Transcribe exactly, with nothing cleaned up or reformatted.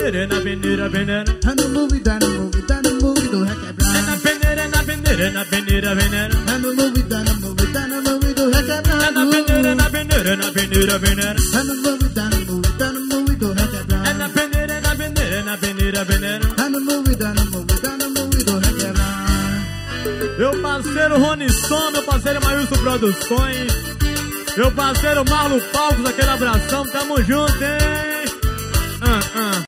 peneira, é na peneira, peneira. Tá no movie, tá no movie, tá no movie do requebrar. É na peneira, é na peneira, é na peneira, peneira. Tá no movie, tá no movie, tá no movie do requebrar. É na peneira, é na peneira, é na peneira, peneira. Tá no movie, tá no movie, tá no movie do requebrar. É na peneira, é na peneira, é na peneira, peneira. Tá no movie, tá no movie, tá no movie do requebrar. Meu parceiro Ronisson, meu parceiro Maílson Produções, meu parceiro Marlo Palcos, aquele abração, tamo junto, hein? Ah, ah.